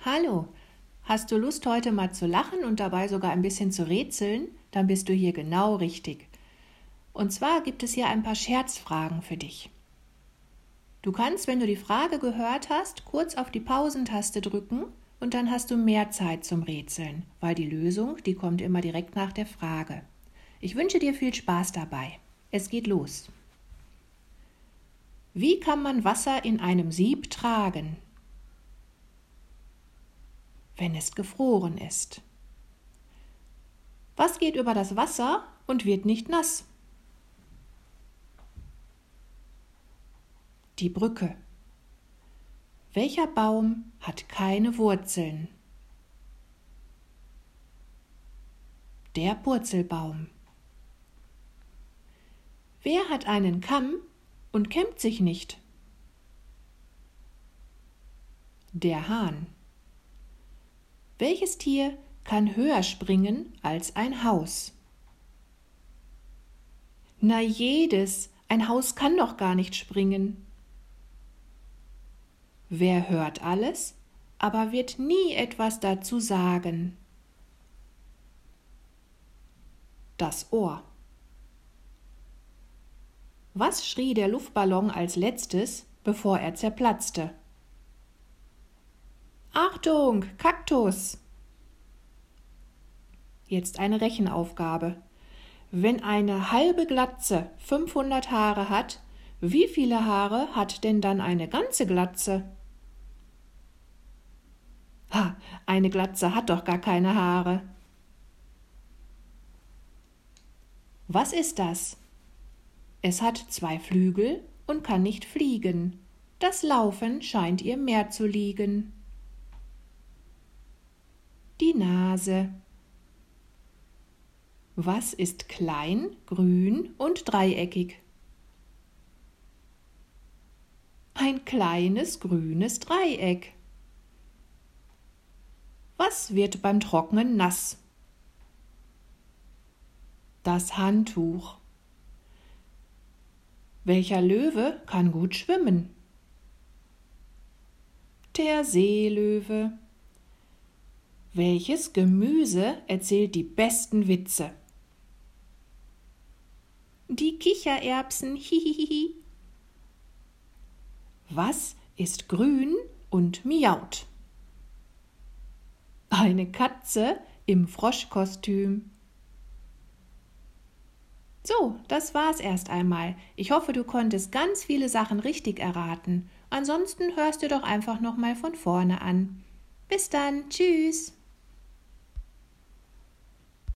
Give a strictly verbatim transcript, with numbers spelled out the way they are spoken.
Hallo, hast du Lust heute mal zu lachen und dabei sogar ein bisschen zu rätseln? Dann bist du hier genau richtig. Und zwar gibt es hier ein paar Scherzfragen für dich. Du kannst, wenn du die Frage gehört hast, kurz auf die Pausentaste drücken und dann hast du mehr Zeit zum Rätseln, weil die Lösung, die kommt immer direkt nach der Frage. Ich wünsche dir viel Spaß dabei. Es geht los. Wie kann man Wasser in einem Sieb tragen, wenn es gefroren ist? Was geht über das Wasser und wird nicht nass? Die Brücke. Welcher Baum hat keine Wurzeln? Der Purzelbaum. Wer hat einen Kamm und kämmt sich nicht? Der Hahn. Welches Tier kann höher springen als ein Haus? Na jedes, ein Haus kann doch gar nicht springen. Wer hört alles, aber wird nie etwas dazu sagen? Das Ohr. Was schrie der Luftballon als letztes, bevor er zerplatzte? Achtung, Kaktus! Jetzt eine Rechenaufgabe. Wenn eine halbe Glatze fünfhundert Haare hat, wie viele Haare hat denn dann eine ganze Glatze? Ha, eine Glatze hat doch gar keine Haare. Was ist das? Es hat zwei Flügel und kann nicht fliegen. Das Laufen scheint ihr mehr zu liegen. Die Nase. Was ist klein, grün und dreieckig? Ein kleines grünes Dreieck. Was wird beim Trocknen nass? Das Handtuch. Welcher Löwe kann gut schwimmen? Der Seelöwe. Welches Gemüse erzählt die besten Witze? Die Kichererbsen, hihihihi. Was ist grün und miaut? Eine Katze im Froschkostüm. So, das war's erst einmal. Ich hoffe, du konntest ganz viele Sachen richtig erraten. Ansonsten hörst du doch einfach noch mal von vorne an. Bis dann, tschüss!